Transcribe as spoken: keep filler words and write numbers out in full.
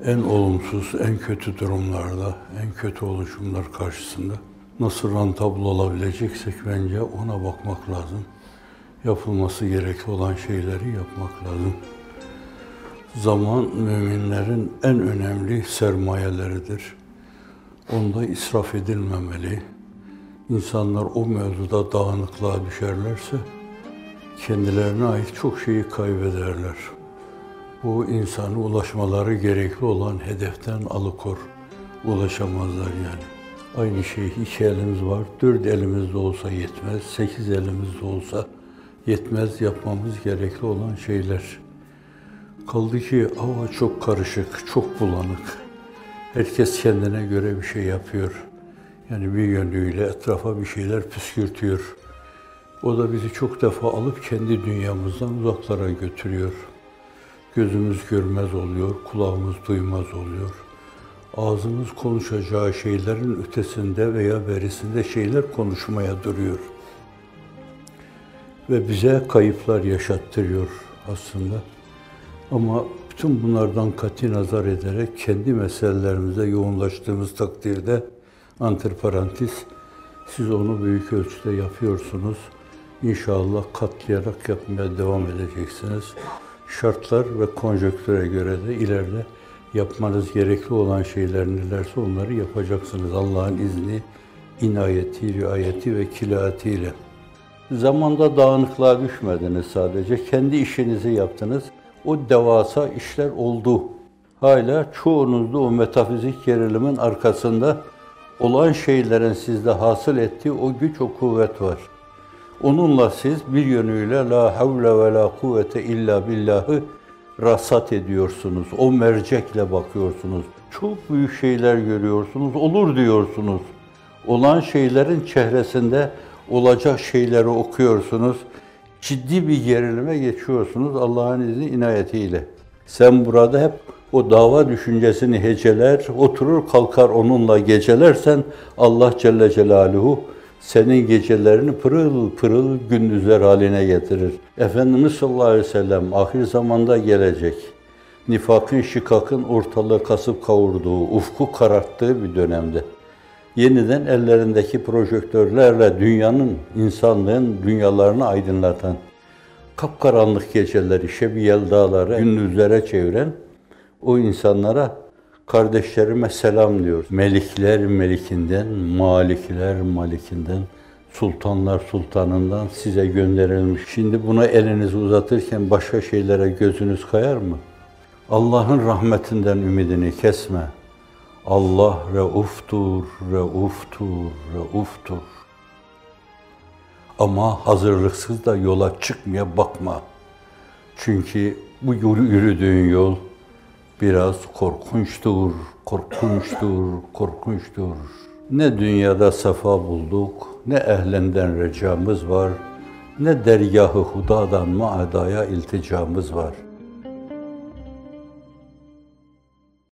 En olumsuz, en kötü durumlarda, en kötü oluşumlar karşısında nasıl rentable olabileceksek bence ona bakmak lazım. Yapılması gerekli olan şeyleri yapmak lazım. Zaman müminlerin en önemli sermayeleridir. Onda israf edilmemeli. İnsanlar o mevzuda dağınıklığa düşerlerse kendilerine ait çok şeyi kaybederler. Bu insana ulaşmaları gerekli olan hedeften alıkor. Ulaşamazlar yani. Aynı şey iki elimiz var, dört elimizde olsa yetmez, sekiz elimizde olsa yetmez yapmamız gerekli olan şeyler. Kaldı ki hava çok karışık, çok bulanık. Herkes kendine göre bir şey yapıyor. Yani bir yönüyle etrafa bir şeyler püskürtüyor. O da bizi çok defa alıp kendi dünyamızdan uzaklara götürüyor. Gözümüz görmez oluyor, kulağımız duymaz oluyor. Ağzımız konuşacağı şeylerin ötesinde veya berisinde şeyler konuşmaya duruyor. Ve bize kayıplar yaşattırıyor aslında. Ama bütün bunlardan kati nazar ederek kendi meselelerimize yoğunlaştığımız takdirde antiparantez, siz onu büyük ölçüde yapıyorsunuz. İnşallah katlayarak yapmaya devam edeceksiniz. Şartlar ve konjonktüre göre de ileride yapmanız gerekli olan şeyler nelerse onları yapacaksınız. Allah'ın izni, inayeti, riayeti ve kilatiyle. Zamanda dağınıklığa düşmediniz sadece. Kendi işinizi yaptınız. O devasa işler oldu. Hala çoğunuzda o metafizik gerilimin arkasında olan şeylerin sizde hasıl ettiği o güç, o kuvvet var. Onunla siz bir yönüyle la havle ve la kuvvete illa billahı rasat ediyorsunuz. O mercekle bakıyorsunuz. Çok büyük şeyler görüyorsunuz. Olur diyorsunuz. Olan şeylerin çehresinde olacak şeyleri okuyorsunuz. Ciddi bir gerilime geçiyorsunuz Allah'ın izni inayetiyle. Sen burada hep o dava düşüncesini heceler, oturur kalkar onunla gecelersen Allah Celle Celaluhu senin gecelerini pırıl pırıl gündüzler haline getirir. Efendimiz sallallahu aleyhi ve sellem ahir zamanda gelecek. Nifakın, şikakın ortalığı kasıp kavurduğu, ufku kararttığı bir dönemde. Yeniden ellerindeki projektörlerle dünyanın, insanlığın dünyalarını aydınlatan, kapkaranlık geceleri, şebiyel dağları gündüzlere çeviren o insanlara kardeşlerime selam diyor. Melikler melikinden, malikler malikinden, sultanlar sultanından size gönderilmiş. Şimdi buna elinizi uzatırken başka şeylere gözünüz kayar mı? Allah'ın rahmetinden ümidini kesme. Allah reuftur, reuftur, reuftur. Ama hazırlıksız da yola çıkmaya bakma. Çünkü bu yürüdüğün yol biraz korkunçtur, korkunçtur, korkunçtur. Ne dünyada sefa bulduk, ne ehlinden recamız var, ne dergâh-ı hudadan maadaya ilticamız var.